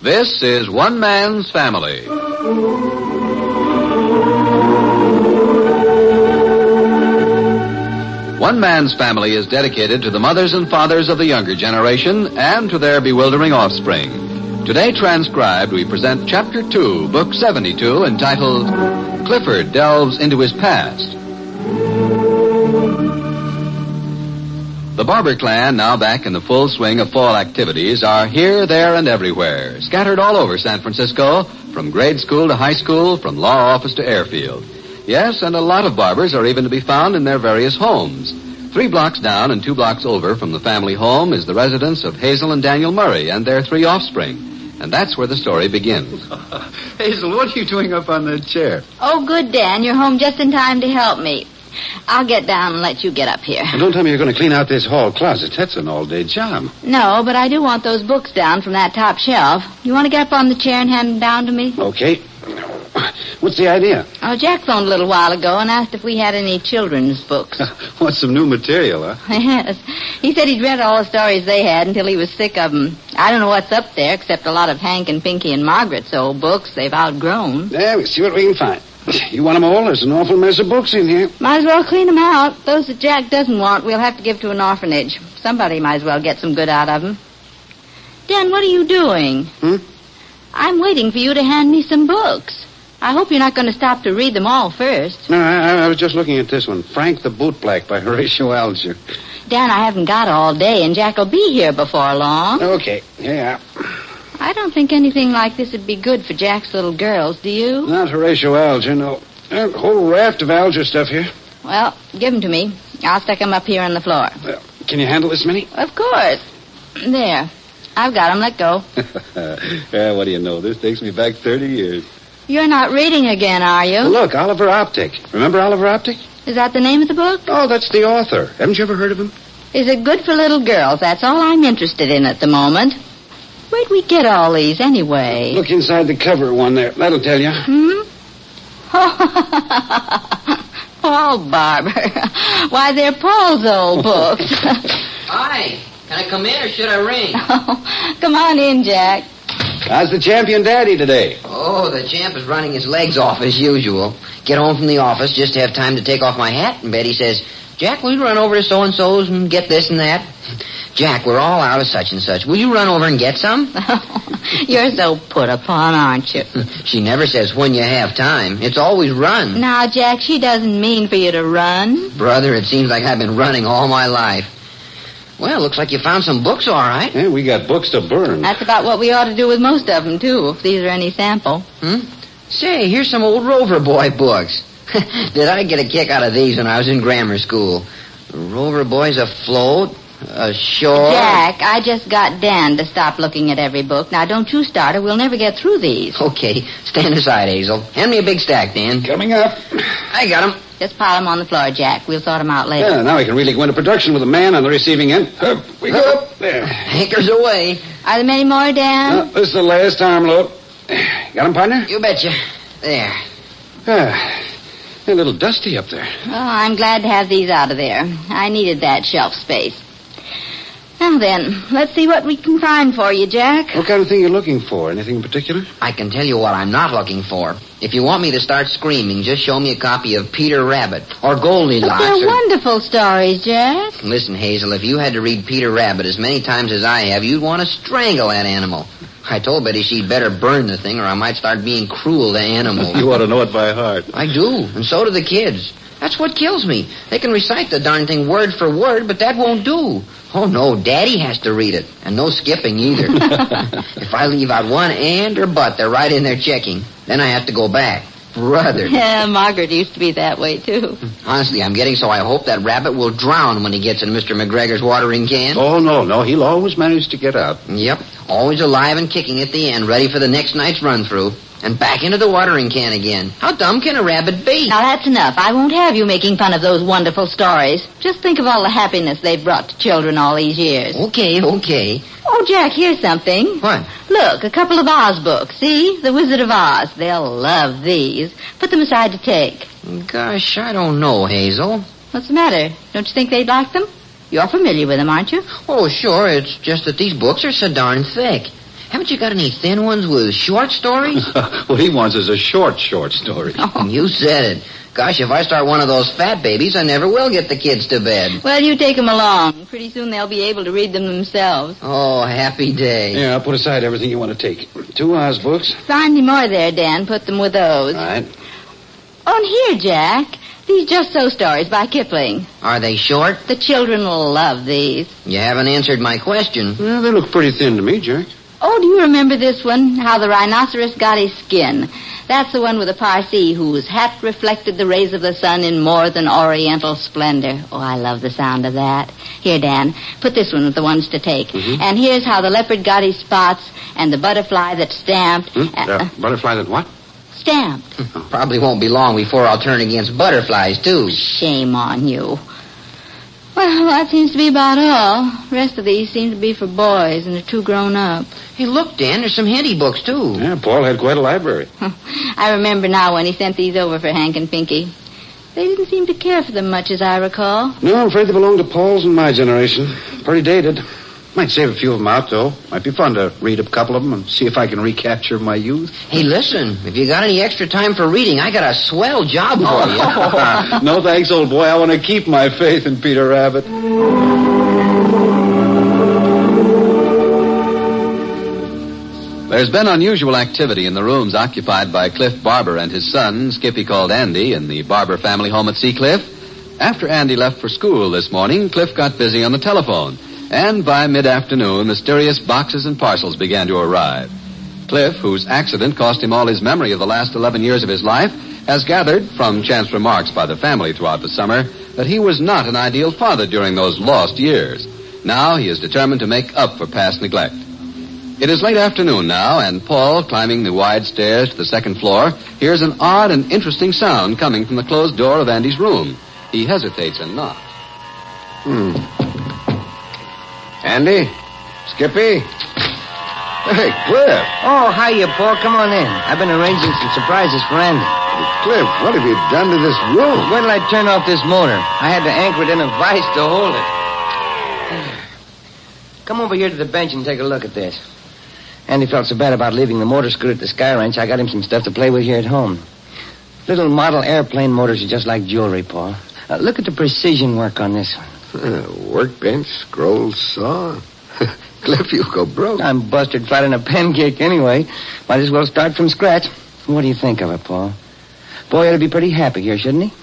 This is One Man's Family. One Man's Family is dedicated to the mothers and fathers of the younger generation and to their bewildering offspring. Today transcribed, we present Chapter 2, Book 72, entitled Clifford Delves into His Past. The Barber clan, now back in the full swing of fall activities, are here, there, and everywhere, scattered all over San Francisco, from grade school to high school, from law office to airfield. Yes, and a lot of barbers are even to be found in their various homes. 3 blocks down and 2 blocks over from the family home is the residence of Hazel and Daniel Murray and their 3 offspring. And that's where the story begins. Hazel, what are you doing up on that chair? Oh, good, Dan. You're home just in time to help me. I'll get down and let you get up here. Well, don't tell me you're going to clean out this hall closet. That's an all-day job. No, but I do want those books down from that top shelf. You want to get up on the chair and hand them down to me? Okay. What's the idea? Oh, Jack phoned a little while ago and asked if we had any children's books. What's some new material, huh? Yes. He said he'd read all the stories they had until he was sick of them. I don't know what's up there except a lot of Hank and Pinky and Margaret's old books they've outgrown. Yeah, we'll see what we can find. You want them all? There's an awful mess of books in here. Might as well clean them out. Those that Jack doesn't want, we'll have to give to an orphanage. Somebody might as well get some good out of them. Dan, what are you doing? I'm waiting for you to hand me some books. I hope you're not going to stop to read them all first. No, I was just looking at this one. Frank the Bootblack by Horatio Alger. Dan, I haven't got all day, and Jack will be here before long. Okay, here you are. I don't think anything like this would be good for Jack's little girls, do you? Not Horatio Alger, no. A whole raft of Alger stuff here. Well, give them to me. I'll stick them up here on the floor. Can you handle this many? Of course. There. I've got them. Let go. Yeah, what do you know? This takes me back 30 years. You're not reading again, are you? Well, look, Oliver Optic. Remember Oliver Optic? Is that the name of the book? Oh, that's the author. Haven't you ever heard of him? Is it good for little girls? That's all I'm interested in at the moment. Where'd we get all these, anyway? Look inside the cover one there. That'll tell you. Oh, Barber. Why, they're Paul's old books. Hi. Can I come in or should I ring? Oh, come on in, Jack. How's the champion daddy today? Oh, the champ is running his legs off as usual. Get home from the office just to have time to take off my hat, and Betty says, Jack, will you run over to so-and-so's and get this and that? Jack, we're all out of such and such. Will you run over and get some? You're so put upon, aren't you? She never says when you have time. It's always run. Now, Jack, she doesn't mean for you to run. Brother, it seems like I've been running all my life. Well, looks like you found some books, all right. Yeah, we got books to burn. That's about what we ought to do with most of them, too, if these are any sample. Say, here's some old Rover Boy books. Did I get a kick out of these when I was in grammar school? Rover Boy's afloat, ashore. Jack, I just got Dan to stop looking at every book. Now, don't you start or we'll never get through these. Okay, stand aside, Hazel. Hand me a big stack, Dan. Coming up. I got 'em. Just pile them on the floor, Jack. We'll sort them out later. Yeah, now we can really go into production with a man on the receiving end. Up we go. There. Anchors away. Are there many more, Dan? This is the last arm load. Got him, partner? You betcha. There. A little dusty up there. Oh, I'm glad to have these out of there. I needed that shelf space. Now then, let's see what we can find for you, Jack. What kind of thing are you looking for? Anything in particular? I can tell you what I'm not looking for. If you want me to start screaming, just show me a copy of Peter Rabbit or Goldilocks. But they're wonderful stories, Jack. Listen, Hazel, if you had to read Peter Rabbit as many times as I have, you'd want to strangle that animal. I told Betty she'd better burn the thing or I might start being cruel to animals. You ought to know it by heart. I do, and so do the kids. That's what kills me. They can recite the darn thing word for word, but that won't do. Oh, no, Daddy has to read it, and no skipping either. If I leave out one and or but, they're right in there checking. Then I have to go back. Brother. Yeah, Margaret used to be that way, too. Honestly, I'm getting so I hope that rabbit will drown when he gets in Mr. McGregor's watering can. Oh, no, he'll always manage to get out. Yep, always alive and kicking at the end, ready for the next night's run-through. And back into the watering can again. How dumb can a rabbit be? Now, that's enough. I won't have you making fun of those wonderful stories. Just think of all the happiness they've brought to children all these years. Okay. Oh, Jack, here's something. What? Look, a couple of Oz books. See? The Wizard of Oz. They'll love these. Put them aside to take. Gosh, I don't know, Hazel. What's the matter? Don't you think they'd like them? You're familiar with them, aren't you? Oh, sure. It's just that these books are so darn thick. Haven't you got any thin ones with short stories? What he wants is a short story. Oh, you said it. Gosh, if I start one of those fat babies, I never will get the kids to bed. Well, you take them along. Pretty soon they'll be able to read them themselves. Oh, happy day. Yeah, I'll put aside everything you want to take. 2 Oz books. Find me more there, Dan. Put them with those. All right. Oh, and here, Jack. These Just So stories by Kipling. Are they short? The children will love these. You haven't answered my question. Well, they look pretty thin to me, Jack. Oh, do you remember this one? How the rhinoceros got his skin. That's the one with the Parsee whose hat reflected the rays of the sun in more than oriental splendor. Oh, I love the sound of that. Here, Dan, put this one with the ones to take. Mm-hmm. And here's how the leopard got his spots and the butterfly that stamped. The butterfly that what? Stamped. Probably won't be long before I'll turn against butterflies, too. Shame on you. Well, that seems to be about all. The rest of these seem to be for boys, and they're too grown up. Hey, look, Dan, there's some handy books, too. Yeah, Paul had quite a library. I remember now when he sent these over for Hank and Pinky. They didn't seem to care for them much, as I recall. No, I'm afraid they belong to Paul's and my generation. Pretty dated. Might save a few of them out, though. Might be fun to read a couple of them and see if I can recapture my youth. Hey, listen, if you got any extra time for reading, I got a swell job for you. No thanks, old boy. I want to keep my faith in Peter Rabbit. There's been unusual activity in the rooms occupied by Cliff Barber and his son, Skippy called Andy, in the Barber family home at Seacliff. After Andy left for school this morning, Cliff got busy on the telephone. And by mid-afternoon, mysterious boxes and parcels began to arrive. Cliff, whose accident cost him all his memory of the last 11 years of his life, has gathered, from chance remarks by the family throughout the summer, that he was not an ideal father during those lost years. Now he is determined to make up for past neglect. It is late afternoon now, and Paul, climbing the wide stairs to the second floor, hears an odd and interesting sound coming from the closed door of Andy's room. He hesitates and knocks. Andy? Skippy? Hey, Cliff. Oh, hiya, Paul. Come on in. I've been arranging some surprises for Andy. Cliff, what have you done to this room? Wait till I turn off this motor. I had to anchor it in a vise to hold it. Come over here to the bench and take a look at this. Andy felt so bad about leaving the motor screw at the Sky Ranch, I got him some stuff to play with here at home. Little model airplane motors are just like jewelry, Paul. Look at the precision work on this one. Workbench, scroll saw. Cliff, you'll go broke. I'm busted flat in a pancake anyway. Might as well start from scratch. What do you think of it, Paul? Boy ought to be pretty happy here, shouldn't he?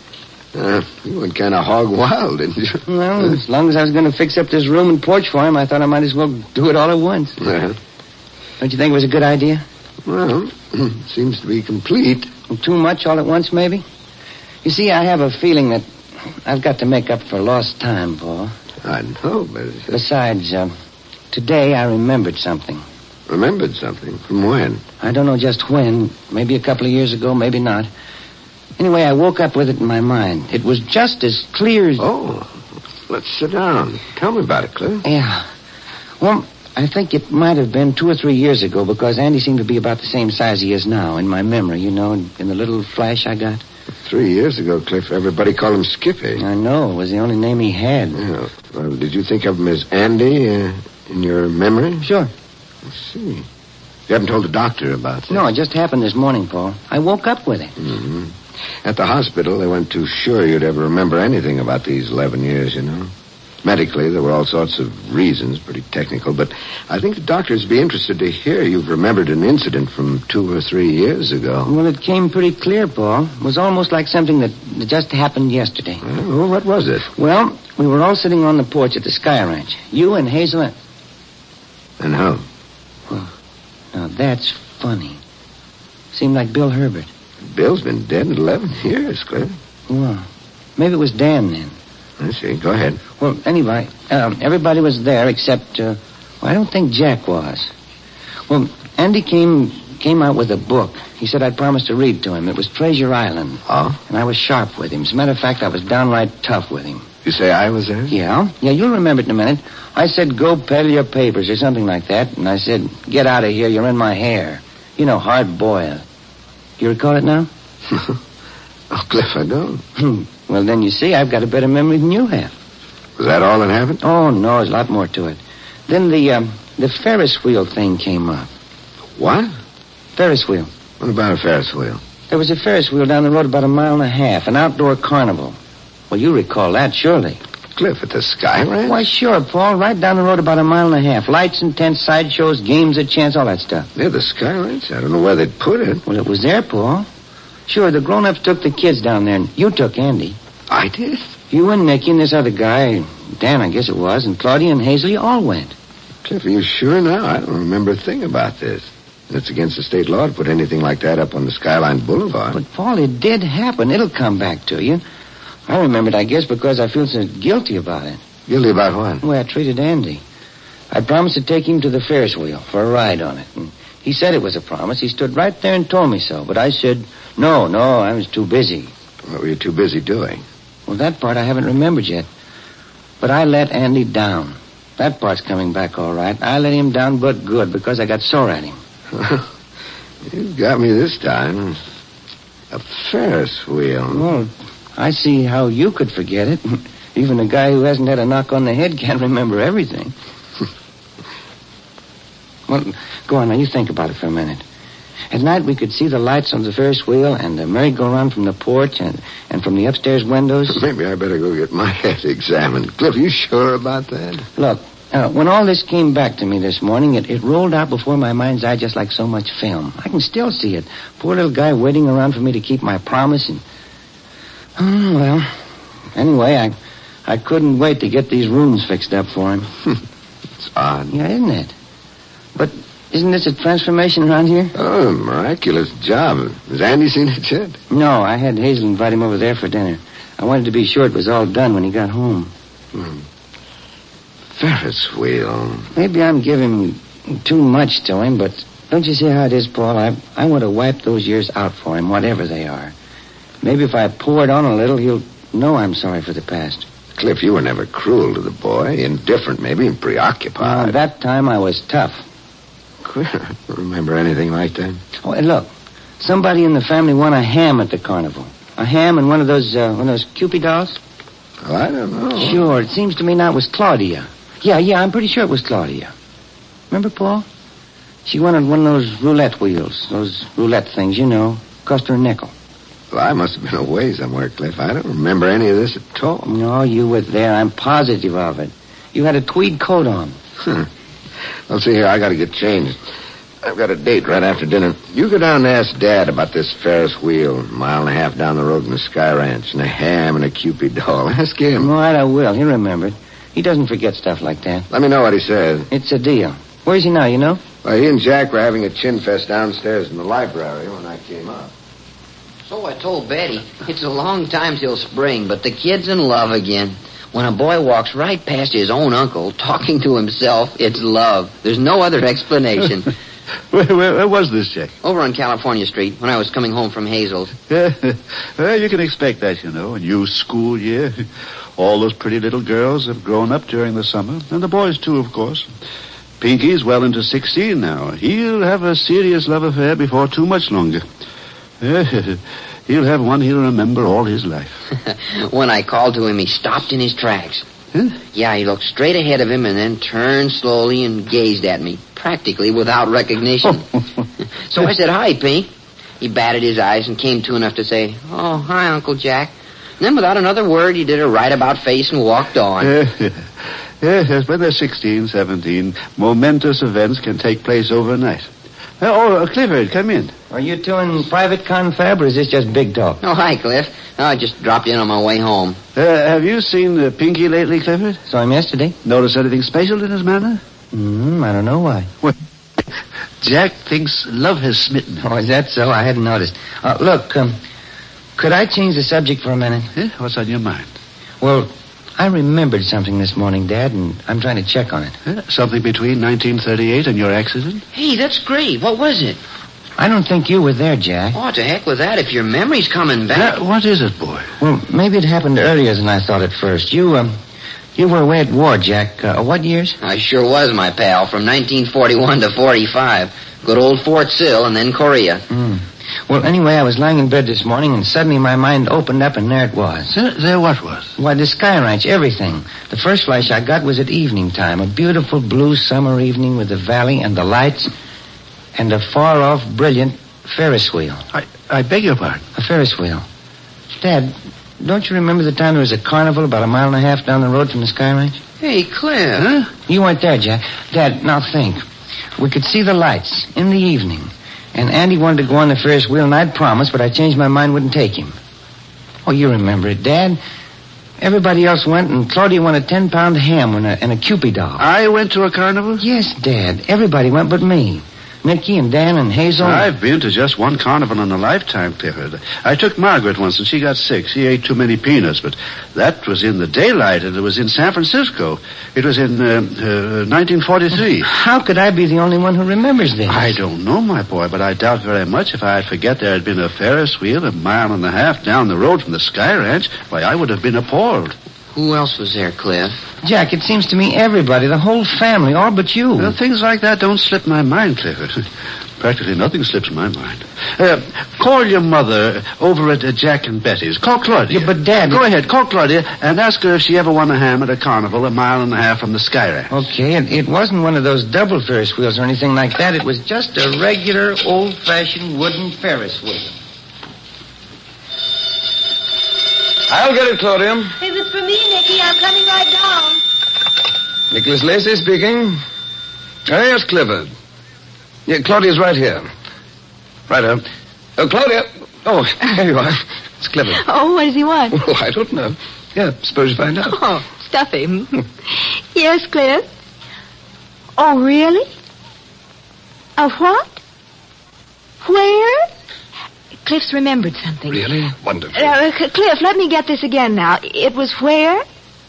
You went kind of hog wild, didn't you? Well, as long as I was going to fix up this room and porch for him, I thought I might as well do it all at once. Yeah. Don't you think it was a good idea? Well, seems to be complete. Too much all at once, maybe? You see, I have a feeling that I've got to make up for lost time, Paul. I know, but... Besides, today I remembered something. Remembered something? From when? I don't know just when. Maybe a couple of years ago, maybe not. Anyway, I woke up with it in my mind. It was just as clear as... Oh, let's sit down. Tell me about it, Cliff. Yeah. Well, I think it might have been 2 or 3 years ago because Andy seemed to be about the same size he is now in my memory, you know, in the little flash I got. 3 years ago, Cliff, everybody called him Skippy. I know. It was the only name he had. Yeah. Well, did you think of him as Andy in your memory? Sure. I see. You haven't told the doctor about that? No, it just happened this morning, Paul. I woke up with it. Mm-hmm. At the hospital, they weren't too sure you'd ever remember anything about these 11 years, you know. Medically, there were all sorts of reasons, pretty technical, but I think the doctors would be interested to hear you've remembered an incident from 2 or 3 years ago. Well, it came pretty clear, Paul. It was almost like something that just happened yesterday. Well, what was it? Well, we were all sitting on the porch at the Sky Ranch. You and Hazel And how? Well, now that's funny. Seemed like Bill Herbert. Bill's been dead 11 years, Cliff. Well, maybe it was Dan then. I see. Go ahead. Well, anyway, everybody was there except, I don't think Jack was. Well, Andy came out with a book. He said I'd promised to read to him. It was Treasure Island. Oh? And I was sharp with him. As a matter of fact, I was downright tough with him. You say I was there? Yeah, you'll remember it in a minute. I said, go peddle your papers or something like that. And I said, get out of here, you're in my hair. You know, hard boiled. Do you recall it now? Oh, Cliff, I don't. Well, then you see, I've got a better memory than you have. Was that all that happened? Oh, no, there's a lot more to it. Then the Ferris wheel thing came up. What? Ferris wheel. What about a Ferris wheel? There was a Ferris wheel down the road about 1.5 miles, an outdoor carnival. Well, you recall that, surely. Cliff, at the Sky Ranch? Why, sure, Paul. Right down the road about 1.5 miles. Lights and tents, sideshows, games of chance, all that stuff. Near the Sky Ranch? I don't know where they'd put it. Well, it was there, Paul. Sure, the grown-ups took the kids down there, and you took Andy. I did? You and Nicky and this other guy, Dan, I guess it was, and Claudia and Hazel, you all went. Cliff, are you sure now? I don't remember a thing about this. It's against the state law to put anything like that up on the Skyline Boulevard. But, Paul, it did happen. It'll come back to you. I remember it, I guess, because I feel so guilty about it. Guilty about what? The way I treated Andy. I promised to take him to the Ferris wheel for a ride on it. And he said it was a promise. He stood right there and told me so. But I said, no, I was too busy. What were you too busy doing? Well, that part I haven't remembered yet. But I let Andy down. That part's coming back all right. I let him down but good because I got sore at him. You got me this time. A Ferris wheel. Well, I see how you could forget it. Even a guy who hasn't had a knock on the head can't remember everything. Well, go on now. You think about it for a minute. At night, we could see the lights on the Ferris wheel and the merry-go-round from the porch and from the upstairs windows. Maybe I better go get my head examined. Cliff, you sure about that? Look, when all this came back to me this morning, it rolled out before my mind's eye just like so much film. I can still see it. Poor little guy waiting around for me to keep my promise and... Oh, well, anyway, I couldn't wait to get these rooms fixed up for him. It's odd. Yeah, isn't it? But isn't this a transformation around here? Oh, miraculous job. Has Andy seen it yet? No, I had Hazel invite him over there for dinner. I wanted to be sure it was all done when he got home. Ferris wheel. Maybe I'm giving too much to him, but don't you see how it is, Paul? I want to wipe those years out for him, whatever they are. Maybe if I pour it on a little, he'll know I'm sorry for the past. Cliff, you were never cruel to the boy. Indifferent, maybe, and preoccupied. That time I was tough. I don't remember anything like that. Oh, and look. Somebody in the family won a ham at the carnival. A ham and one of those Cupid dolls? Well, I don't know. Sure, it seems to me now it was Claudia. Yeah, I'm pretty sure it was Claudia. Remember, Paul? She won on one of those roulette wheels. Those roulette things, you know. Cost her a nickel. Well, I must have been away somewhere, Cliff. I don't remember any of this at all. No, you were there. I'm positive of it. You had a tweed coat on. Well, see here, I got to get changed. I've got a date right after dinner. You go down and ask Dad about this Ferris wheel, 1.5 miles down the road from the Sky Ranch, and a ham and a Cupid doll. Ask him. All right, I will. He'll remember it. He doesn't forget stuff like that. Let me know what he says. It's a deal. Where's he now, you know? Well, he and Jack were having a chin fest downstairs in the library when I came up. So I told Betty, it's a long time till spring, but the kid's in love again. When a boy walks right past his own uncle, talking to himself, it's love. There's no other explanation. Where was this, Jack? Over on California Street, when I was coming home from Hazel's. Well, you can expect that, you know, a new school year. All those pretty little girls have grown up during the summer, and the boys, too, of course. Pinky's well into 16 now. He'll have a serious love affair before too much longer. He'll have one he'll remember all his life. When I called to him, he stopped in his tracks. Huh? Yeah, he looked straight ahead of him and then turned slowly and gazed at me, practically without recognition. So I said, "Hi, Pink." He batted his eyes and came to enough to say, "Oh, hi, Uncle Jack." And then without another word, he did a right-about face and walked on. Yes, when they're 16, 17, momentous events can take place overnight. Clifford, come in. Are you two in private confab, or is this just big talk? Oh, hi, Cliff. I just dropped in on my way home. Have you seen Pinky lately, Clifford? Saw him yesterday. Notice anything special in his manner? I don't know why. Well, Jack thinks love has smitten him. Oh, is that so? I hadn't noticed. Look, could I change the subject for a minute? What's on your mind? Well, I remembered something this morning, Dad, and I'm trying to check on it. Something between 1938 and your accident? Hey, that's great. What was it? I don't think you were there, Jack. Oh, to heck with that if your memory's coming back. What is it, boy? Well, maybe it happened earlier than I thought at first. You were away at war, Jack. What years? I sure was, my pal, from 1941 to 45. Good old Fort Sill and then Korea. Well, anyway, I was lying in bed this morning, and suddenly my mind opened up, and there it was. There what was? Why, the Sky Ranch, everything. The first flash I got was at evening time, a beautiful blue summer evening with the valley and the lights. and a far-off, brilliant Ferris wheel. I beg your pardon. A Ferris wheel. Dad, don't you remember the time there was a carnival about 1.5 miles down the road from the Sky Ranch? Hey, Cliff. Huh? You weren't there, Jack. Dad, now think. We could see the lights in the evening. And Andy wanted to go on the Ferris wheel, and I'd promised, but I changed my mind, wouldn't take him. Oh, you remember it, Dad. Everybody else went, and Claudia won a 10-pound ham and a Cupid doll. I went to a carnival? Yes, Dad. Everybody went but me. Nicky and Dan and Hazel. I've been to just one carnival in a lifetime, Clifford. I took Margaret once, and she got sick. She ate too many peanuts, but that was in the daylight, and it was in San Francisco. It was in 1943. How could I be the only one who remembers this? I don't know, my boy, but I doubt very much if I'd forget there had been a Ferris wheel 1.5 miles down the road from the Sky Ranch. Why, I would have been appalled. Who else was there, Cliff? Jack, it seems to me everybody, the whole family, all but you. Well, things like that don't slip my mind, Clifford. Practically nothing slips my mind. Call your mother over at Jack and Betty's. Call Claudia. Yeah, but Dad... Go ahead, call Claudia and ask her if she ever won a ham at a carnival 1.5 miles from the Sky Ranch. Okay, it wasn't one of those double Ferris wheels or anything like that. It was just a regular, old-fashioned wooden Ferris wheel. I'll get it, Claudia. If it's for me, Nicky, I'm coming right down. Nicholas Lacey speaking. Yes, Clifford. Yeah, Claudia's right here. Righto. Oh, Claudia. Oh, here you are. It's Clifford. Oh, what does he want? Oh, I don't know. Yeah, suppose you find out. Oh, stuff him. Yes, Cliff. Oh, really? A what? Where? Cliff's remembered something. Really? Wonderful. Cliff, let me get this again now. It was where?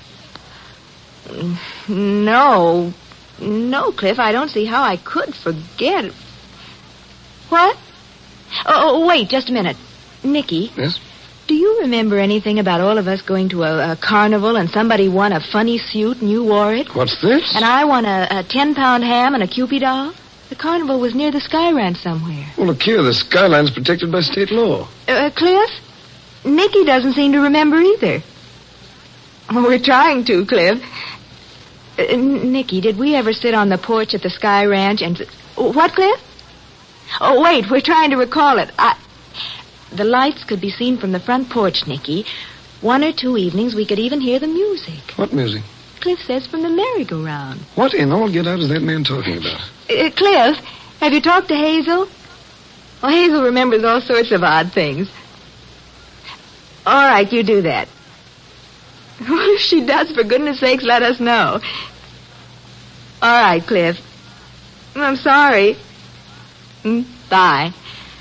No, Cliff, I don't see how I could forget it. What? Oh, wait, just a minute. Nicky. Yes? Do you remember anything about all of us going to a carnival and somebody won a funny suit and you wore it? What's this? And I won a 10-pound ham and a Cupid doll? The carnival was near the Sky Ranch somewhere. Well, look here. The skyline's protected by state law. Cliff? Nicky doesn't seem to remember either. Oh, we're trying to, Cliff. Nicky, did we ever sit on the porch at the Sky Ranch and... What, Cliff? Oh, wait, we're trying to recall it. The lights could be seen from the front porch, Nicky. 1 or 2 evenings we could even hear the music. What music? Cliff says from the merry-go-round. What in all get out is that man talking about? Cliff, have you talked to Hazel? Well, Hazel remembers all sorts of odd things. All right, you do that. What if she does? For goodness sakes, let us know. All right, Cliff. I'm sorry. Bye.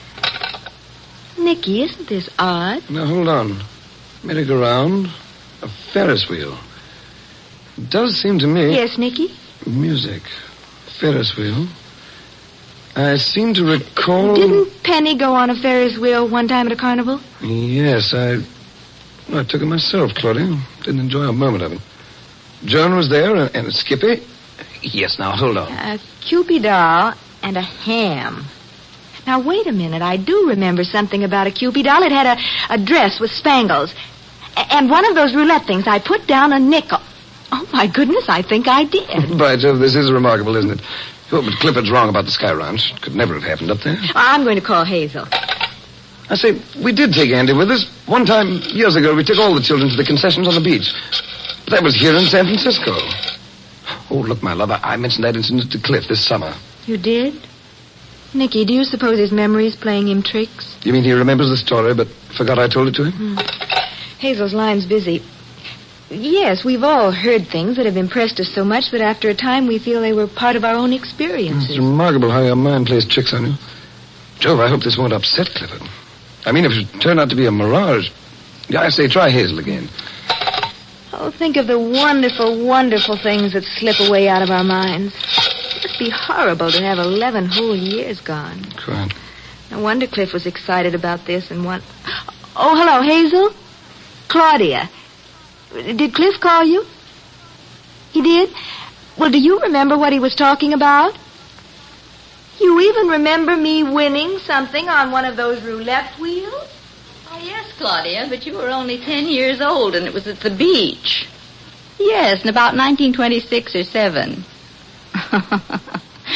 Nicky, isn't this odd? Now, hold on. Merry-go-round, a Ferris wheel. It does seem to me... Yes, Nicky? Music, Ferris wheel. I seem to recall... Didn't Penny go on a Ferris wheel one time at a carnival? Yes, I took it myself, Claudia. Didn't enjoy a moment of it. Joan was there, and Skippy. Yes, now, hold on. A Cupid doll and a ham. Now, wait a minute. I do remember something about a Cupid doll. It had a dress with spangles. And one of those roulette things, I put down a nickel. Oh, my goodness, I think I did. By Jove, this is remarkable, isn't it? Oh, but Clifford's wrong about the Sky Ranch. It could never have happened up there. I'm going to call Hazel. I say, we did take Andy with us. One time, years ago, we took all the children to the concessions on the beach. But that was here in San Francisco. Oh, look, my love, I mentioned that incident to Cliff this summer. You did? Nicky, do you suppose his memory's playing him tricks? You mean he remembers the story, but forgot I told it to him? Hazel's line's busy. Yes, we've all heard things that have impressed us so much that after a time we feel they were part of our own experiences. It's remarkable how your mind plays tricks on you. Jove, I hope this won't upset Clifford. I mean, if it should turn out to be a mirage... I say, try Hazel again. Oh, think of the wonderful, wonderful things that slip away out of our minds. It must be horrible to have 11 whole years gone. Quite. No wonder Cliff was excited about this and one... Oh, hello, Hazel? Claudia. Did Cliff call you? He did? Well, do you remember what he was talking about? You even remember me winning something on one of those roulette wheels? Oh, yes, Claudia, but you were only 10 years old, and it was at the beach. Yes, in about 1926 or 7.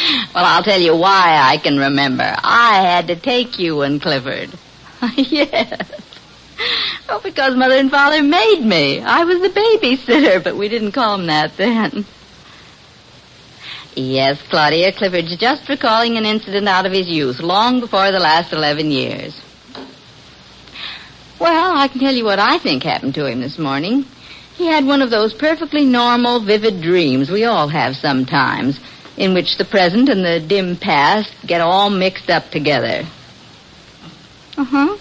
Well, I'll tell you why I can remember. I had to take you and Clifford. Yes. Oh, because Mother and Father made me. I was the babysitter, but we didn't call him that then. Yes, Claudia, Clifford's just recalling an incident out of his youth, long before the last 11 years. Well, I can tell you what I think happened to him this morning. He had one of those perfectly normal, vivid dreams we all have sometimes, in which the present and the dim past get all mixed up together. Uh-huh.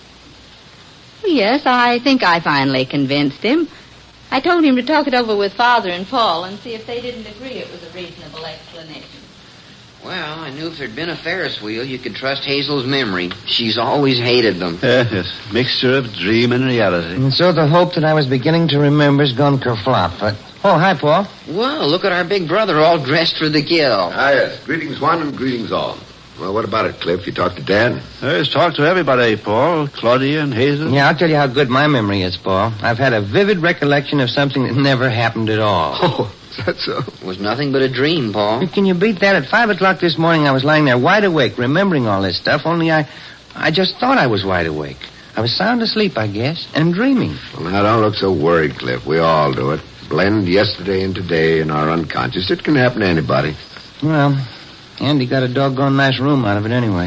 Yes, I think I finally convinced him. I told him to talk it over with Father and Paul and see if they didn't agree it was a reasonable explanation. Well, I knew if there'd been a Ferris wheel, you could trust Hazel's memory. She's always hated them. Yes, mixture of dream and reality. And so the hope that I was beginning to remember has gone kerflop. But hi, Paul. Well, look at our big brother all dressed for the kill. Yes. Greetings, one, and greetings all. Well, what about it, Cliff? You talked to Dad? Yes, talked to everybody, Paul, Claudia, and Hazel. Yeah, I'll tell you how good my memory is, Paul. I've had a vivid recollection of something that never happened at all. Oh, is that so? It was nothing but a dream, Paul. Can you beat that? At 5 o'clock this morning, I was lying there wide awake, remembering all this stuff, only I just thought I was wide awake. I was sound asleep, I guess, and dreaming. Well, now, don't look so worried, Cliff. We all do it. Blend yesterday and today in our unconscious. It can happen to anybody. Well, Andy got a doggone nice room out of it anyway.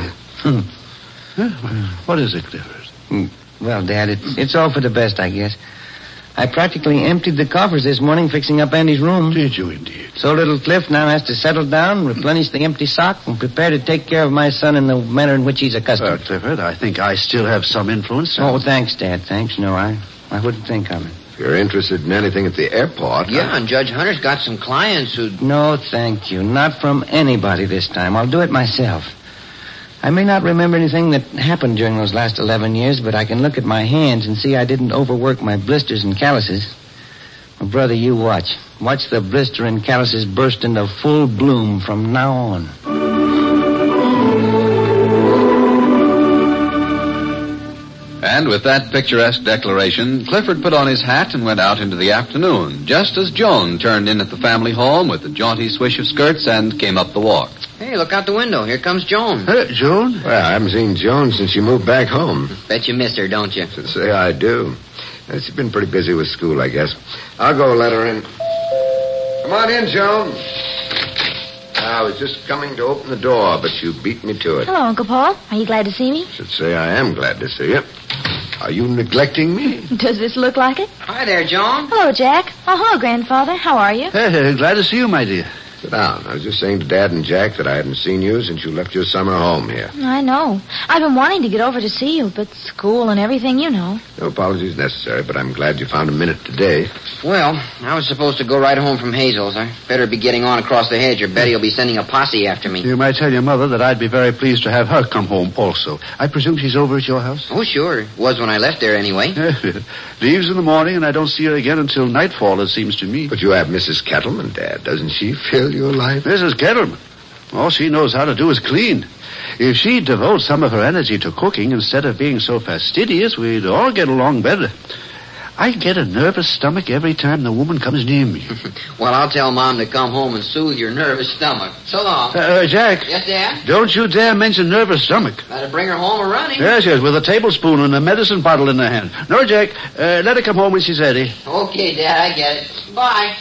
What is it, Clifford? Well, Dad, it's all for the best, I guess. I practically emptied the coffers this morning fixing up Andy's room. Did you indeed? So little Cliff now has to settle down, replenish the empty sock, and prepare to take care of my son in the manner in which he's accustomed. Clifford, I think I still have some influence. Oh, thanks, Dad. Thanks. No, I wouldn't think of it. If you're interested in anything at the airport... Yeah, and Judge Hunter's got some clients who... No, thank you. Not from anybody this time. I'll do it myself. I may not remember anything that happened during those last 11 years, but I can look at my hands and see I didn't overwork my blisters and calluses. Well, brother, you watch. Watch the blister and calluses burst into full bloom from now on. And with that picturesque declaration, Clifford put on his hat and went out into the afternoon, just as Joan turned in at the family home with a jaunty swish of skirts and came up the walk. Hey, look out the window. Here comes Joan. Joan? Well, I haven't seen Joan since she moved back home. Bet you miss her, don't you? To say I do. She's been pretty busy with school, I guess. I'll go let her in. Come on in, Joan. I was just coming to open the door, but you beat me to it. Hello, Uncle Paul. Are you glad to see me? Should say I am glad to see you. Are you neglecting me? Does this look like it? Hi there, Joan. Hello, Jack. Oh, hello, Grandfather. How are you? Hey, glad to see you, my dear. Sit down. I was just saying to Dad and Jack that I hadn't seen you since you left your summer home here. I know. I've been wanting to get over to see you, but school and everything, you know. No apologies necessary, but I'm glad you found a minute today. Well, I was supposed to go right home from Hazel's. I better be getting on across the hedge, or Betty will be sending a posse after me. You might tell your mother that I'd be very pleased to have her come home also. I presume she's over at your house? Oh, sure. Was when I left there, anyway. Leaves in the morning, and I don't see her again until nightfall, it seems to me. But you have Mrs. Kettleman, Dad. Doesn't she fill your life? Mrs. Kettleman. All she knows how to do is clean. If she'd devote some of her energy to cooking instead of being so fastidious, we'd all get along better. I get a nervous stomach every time the woman comes near me. Well, I'll tell Mom to come home and soothe your nervous stomach. So long. Jack. Yes, Dad? Don't you dare mention nervous stomach. Better bring her home a-running. Yes, with a tablespoon and a medicine bottle in her hand. No, Jack, let her come home when she's ready. Okay, Dad, I get it. Bye.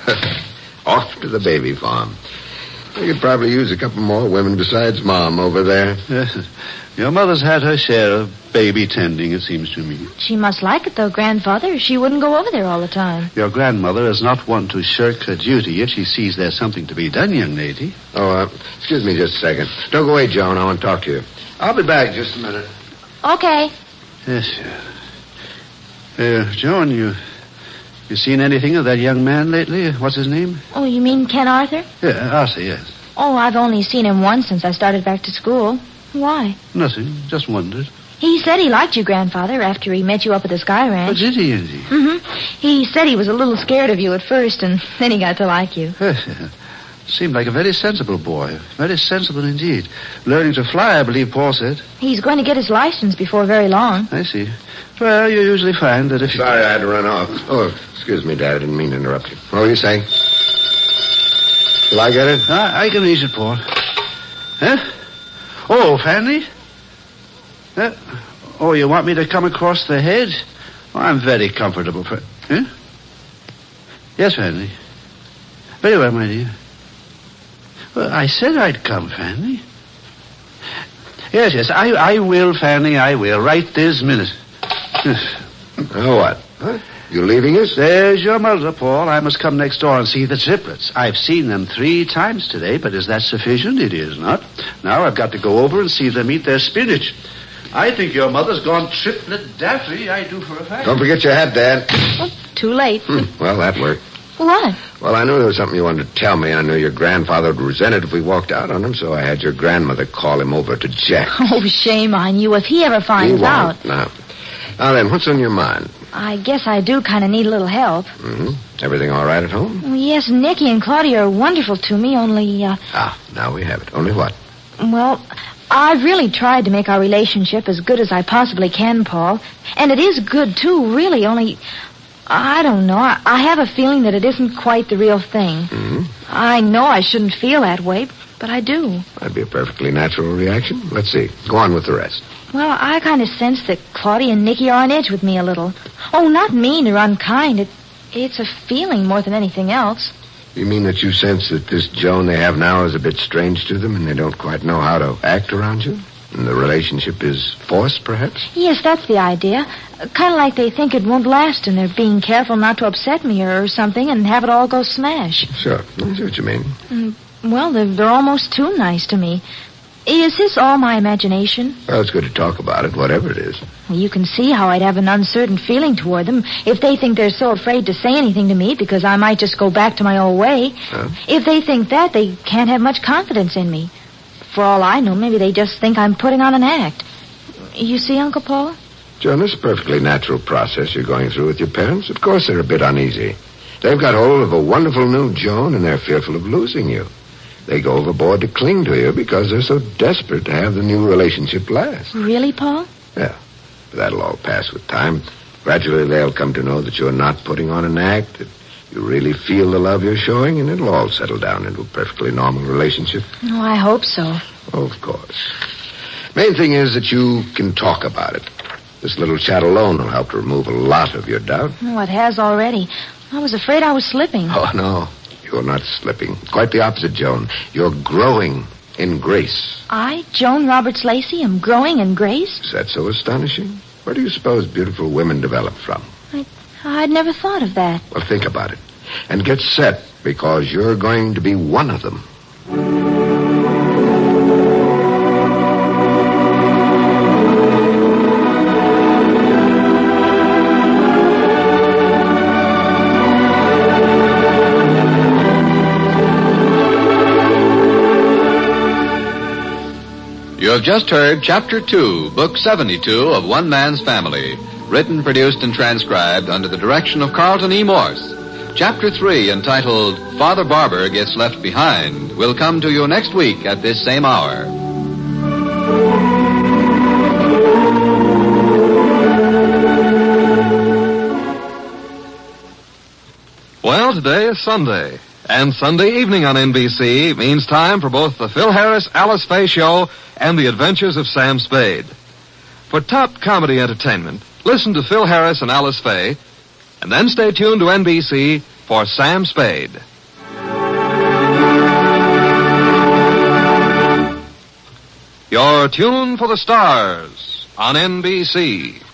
Off to the baby farm. We could probably use a couple more women besides Mom over there. Yes. Your mother's had her share of baby tending, it seems to me. She must like it, though, Grandfather. She wouldn't go over there all the time. Your grandmother is not one to shirk her duty if she sees there's something to be done, young lady. Oh, excuse me just a second. Don't go away, Joan. I want to talk to you. I'll be back just a minute. Okay. Yes, Joan, you seen anything of that young man lately? What's his name? Oh, you mean Ken Arthur? Yeah, Arthur, yes. Oh, I've only seen him once since I started back to school. Why? Nothing. Just wondered. He said he liked you, Grandfather, after he met you up at the Sky Ranch. Oh, did he, indeed? Mm-hmm. He said he was a little scared of you at first, and then he got to like you. Seemed like a very sensible boy. Very sensible indeed. Learning to fly, I believe Paul said. He's going to get his license before very long. I see. Well, you usually find that if you... Sorry, I had to run off. Oh, excuse me, Dad. I didn't mean to interrupt you. What were you saying? Shall I get it? I can reach it, Paul. Huh? Oh, Fanny? Oh, you want me to come across the hedge? Oh, I'm very comfortable. Huh? Yes, Fanny. Very well, my dear. Well, I said I'd come, Fanny. Yes, I will, Fanny, I will. Right this minute. Oh, what? Huh? You leaving us? There's your mother, Paul. I must come next door and see the triplets. I've seen them 3 times today, but is that sufficient? It is not. Now I've got to go over and see them eat their spinach. I think your mother's gone triplet daffy. I do for a fact. Don't forget your hat, Dad. Oh, too late. Well, that worked. What? Well, I knew there was something you wanted to tell me. I knew your grandfather would resent it if we walked out on him, so I had your grandmother call him over to Jack. Oh, shame on you if he ever finds out. No. Now then, what's on your mind? I guess I do kind of need a little help. Mm-hmm. Everything all right at home? Well, yes, Nicky and Claudia are wonderful to me, only, now we have it. Only what? Well, I've really tried to make our relationship as good as I possibly can, Paul. And it is good, too, really, only... I don't know. I have a feeling that it isn't quite the real thing. Mm-hmm. I know I shouldn't feel that way, but I do. That'd be a perfectly natural reaction. Let's see. Go on with the rest. Well, I kind of sense that Claudia and Nicky are on edge with me a little. Oh, not mean or unkind. It's a feeling more than anything else. You mean that you sense that this Joan they have now is a bit strange to them and they don't quite know how to act around you? And the relationship is forced, perhaps? Yes, that's the idea. Kind of like they think it won't last and they're being careful not to upset me or something and have it all go smash. Sure. I see what you mean. Well, they're almost too nice to me. Is this all my imagination? Well, it's good to talk about it, whatever it is. Well, you can see how I'd have an uncertain feeling toward them if they think they're so afraid to say anything to me because I might just go back to my old way. Huh? If they think that, they can't have much confidence in me. For all I know, maybe they just think I'm putting on an act. You see, Uncle Paul? Joan, it's a perfectly natural process you're going through with your parents. Of course they're a bit uneasy. They've got hold of a wonderful new Joan, and they're fearful of losing you. They go overboard to cling to you because they're so desperate to have the new relationship last. Really, Paul? Yeah. But that'll all pass with time. Gradually they'll come to know that you're not putting on an act, that you really feel the love you're showing, and it'll all settle down into a perfectly normal relationship. Oh, I hope so. Oh, of course. Main thing is that you can talk about it. This little chat alone will help to remove a lot of your doubt. Oh, it has already. I was afraid I was slipping. Oh, no. You're not slipping. Quite the opposite, Joan. You're growing in grace. I, Joan Roberts Lacey, am growing in grace? Is that so astonishing? Where do you suppose beautiful women develop from? I'd never thought of that. Well, think about it. And get set, because you're going to be one of them. You have just heard Chapter 2, Book 72 of One Man's Family, written, produced, and transcribed under the direction of Carlton E. Morse. Chapter 3, entitled Father Barber Gets Left Behind, will come to you next week at this same hour. Well, today is Sunday, and Sunday evening on NBC means time for both the Phil Harris Alice Faye Show and the Adventures of Sam Spade. For top comedy entertainment, listen to Phil Harris and Alice Faye, and then stay tuned to NBC for Sam Spade. Your tune for the stars on NBC.